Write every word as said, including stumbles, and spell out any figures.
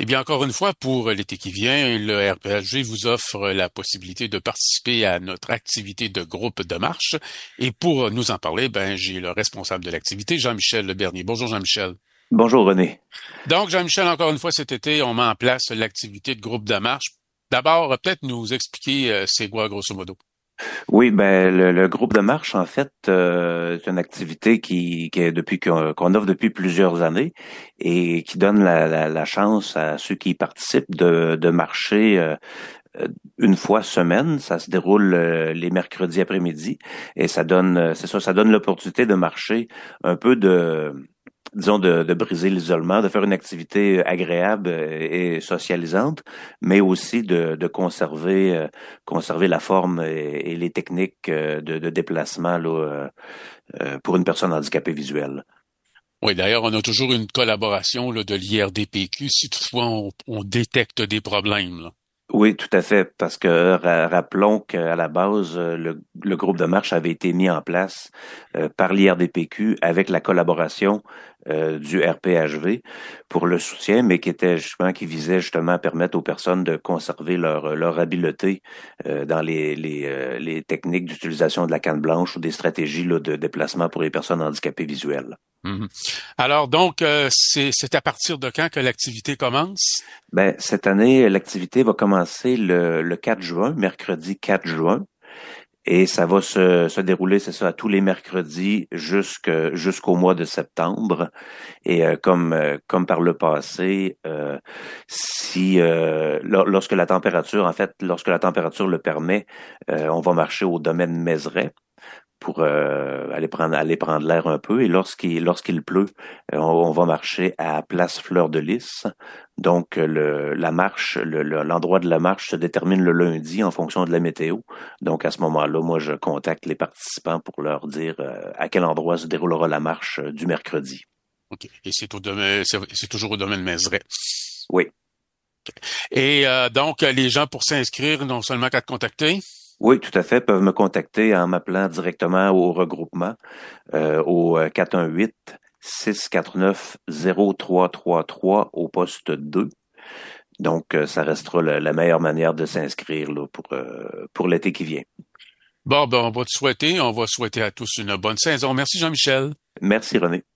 Eh bien, encore une fois, pour l'été qui vient, le R P H G vous offre la possibilité de participer à notre activité de groupe de marche. Et pour nous en parler, ben, j'ai le responsable de l'activité, Jean-Michel Bernier. Bonjour, Jean-Michel. Bonjour René. Donc, Jean-Michel, encore une fois, cet été, on met en place l'activité de groupe de marche. D'abord, peut-être nous expliquer euh, c'est quoi, grosso modo. Oui, ben le, le groupe de marche, en fait, euh, c'est une activité qui, qui est depuis qu'on qu'on offre depuis plusieurs années et qui donne la, la, la chance à ceux qui y participent de, de marcher euh, une fois semaine. Ça se déroule euh, les mercredis après-midi et ça donne, euh, c'est ça, ça donne l'opportunité de marcher un peu de disons, de, de briser l'isolement, de faire une activité agréable et socialisante, mais aussi de, de conserver, euh, conserver la forme et, et les techniques euh, de, de déplacement là, euh, pour une personne handicapée visuelle. Oui, d'ailleurs, on a toujours une collaboration là, de l'I R D P Q si toutefois on, on détecte des problèmes, là. Oui, tout à fait, parce que ra- rappelons qu'à la base, euh, le, le groupe de marche avait été mis en place euh, par l'I R D P Q avec la collaboration euh, du R P H V pour le soutien, mais qui était justement qui visait justement à permettre aux personnes de conserver leur leur habileté euh, dans les les, euh, les techniques d'utilisation de la canne blanche ou des stratégies là, de déplacement pour les personnes handicapées visuelles. Mhm. Alors, donc, euh, c'est, c'est à partir de quand que l'activité commence? Ben, cette année, l'activité va commencer le, le quatre juin, mercredi quatre juin. Et ça va se, se dérouler, c'est ça, tous les mercredis jusque, jusqu'au mois de septembre. Et euh, comme, euh, comme par le passé, euh, si euh, lor- lorsque la température, en fait, lorsque la température le permet, euh, on va marcher au domaine Mézeray pour euh, aller prendre aller prendre l'air un peu. Et lorsqu'il lorsqu'il pleut, euh, on, on va marcher à Place Fleur de Lys. Donc le la marche, le, le- l'endroit de la marche se détermine le lundi en fonction de la météo. Donc à ce moment-là, moi je contacte les participants pour leur dire euh, à quel endroit se déroulera la marche euh, du mercredi. OK. Et c'est au domaine, c'est, c'est toujours au domaine Mézeray. Oui. Et euh, donc, les gens pour s'inscrire, non seulement qu'à te contacter. Oui, tout à fait, peuvent me contacter en m'appelant directement au regroupement euh, au euh, quatre un huit six quatre neuf zéro trois trois trois au poste deux. Donc, euh, ça restera la, la meilleure manière de s'inscrire là, pour, euh, pour l'été qui vient. Bon, ben, on va te souhaiter, on va souhaiter à tous une bonne saison. Merci, Jean-Michel. Merci, René.